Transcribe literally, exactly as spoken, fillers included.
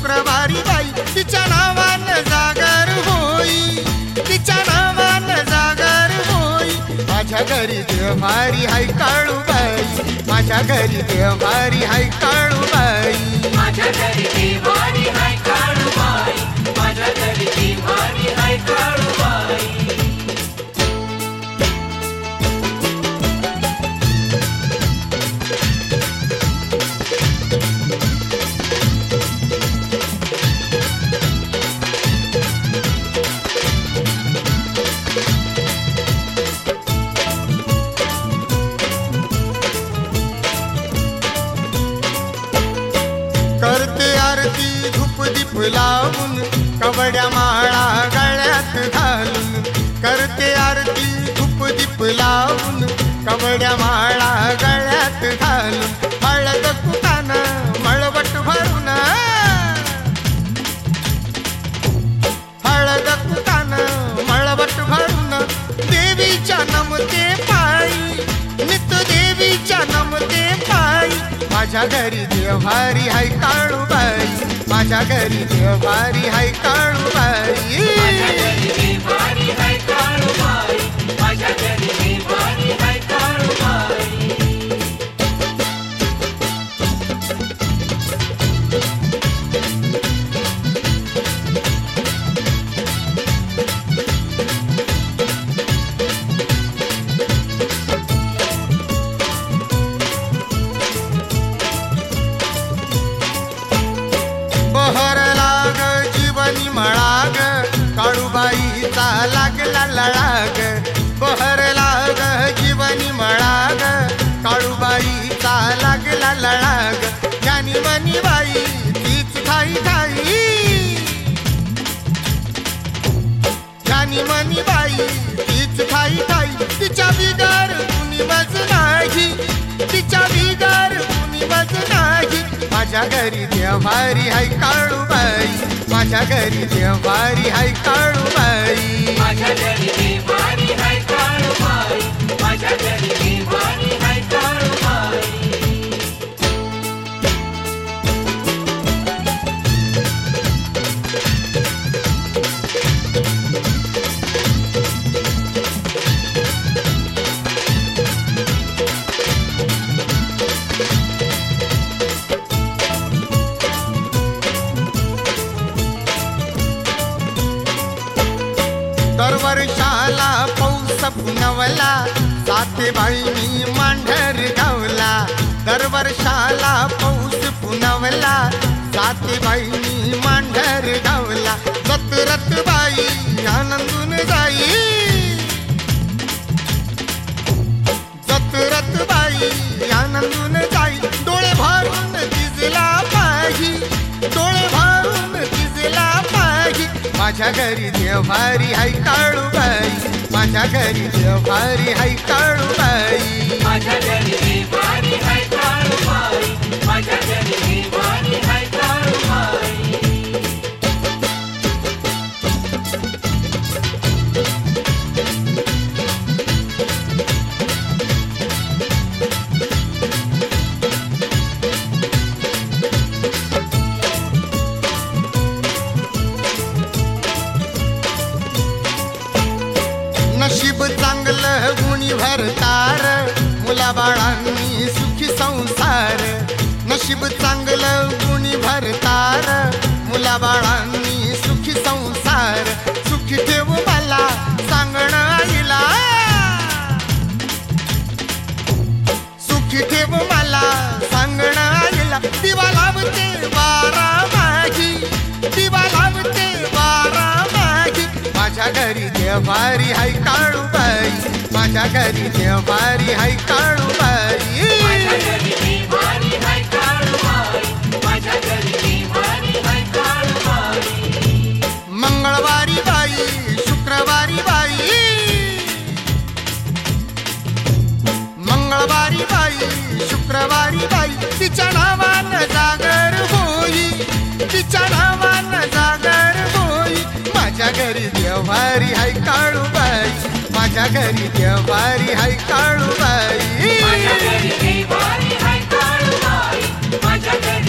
शुक्रवारी बाई तिच्या नावानं जागर होई, तिच्या नावानं जागर होई। माझ्या घरी देवारी हाय काळूबाई, माझ्या घरी देवारी हाय काळूबाई, माझ्या घरी देवारी हाय काळूबाई, माझ्या घरी देवारी हाय काळूबाई। करते आरती धूप दीप लावून, कवड्या माळा गळ्यात घालून, करते आरती धूप दीप लावून, कवड्या माळा गळ्यात घालून, हळद कुटानं मळवट भरून, हळद कुटानं मळवट भरून, देवीच्या नमते पायी, नित देवीच्या नमते पायी। माझ्या घरी देवारी हाय काळूबाई, माझ्या घरी देवारी हाय काळूबाई, माझ्या घरी देवारी हाय काळूबाई, माझ्या घरी देवारी हाय काळूबाई। बहर लाग जीवनी मळाग, काळूबाईचा लागला लळाग, बहर लाग जीवनी मळाग, काळूबाईचा लागला लळाग। ज्ञानी मनी बाई तीच ठाई ठाई, ज्ञानी मनी बाई तीच ठाई ठाई, तिच्या बिगर कुणी मज नाही, तिच्या बिगर कुणी मज नाही। माझ्या घरी देवारी हाय काळूबाई, माझ्या घरी देवारी हाय काळूबाई, माझ्या घरी देवारी हाय काळूबाई, माझ्या घरी देवारी हाय काळूबाई। दरवर्षाला पौस पुनवला, सातेबाईनी मांढर गावला, दरवर्षाला पौस पुनवला, सातेबाईनी मांढर गावला। जत्रत बाई आनंदून जाई, जत्रत बाई आनंदून जाई, डोळे भरून दिसला पाही, डोळे भरून दिसला पाही। माझ्या घरी देवारी हाय काळूबाई, माझ्या घरी देवारी हाय काळूबाई, माझ्या घरी देवारी हाय काळूबाई, माझ्या घरी देवारी हाय काळूबाई। नशीब चांगलं गुणी भरतार, मुलाबाळांनी सुखी संसार, नशीब चांगलं गुणी भरतार, मुलाबाळांनी सुखी संसार। सुखी ठेव मला सांगण आईला, सुखी ठेव मला सांगण आईला, दिवा लावते बारा माही, दिवा लावते बारा माही। माझ्या घरी देवारी हाय काळूबाई, माझ्या घरी देवारी हाय काळूबाई, माझ्या घरी देवारी हाय काळूबाई, माझ्या घरी देवारी हाय काळूबाई। मंगळवारी बाई शुक्रवारी बाई, मंगळवारी बाई शुक्रवारी बाई, तिच्या नावानं जागर होई, तिच्या नावानं जागर होई। माझ्या घरी देवारी हाय काळूबाई, माझ्या घरी देवारी हाय काळूबाई, माझ्या घरी देवारी हाय काळूबाई, माझ्या घरी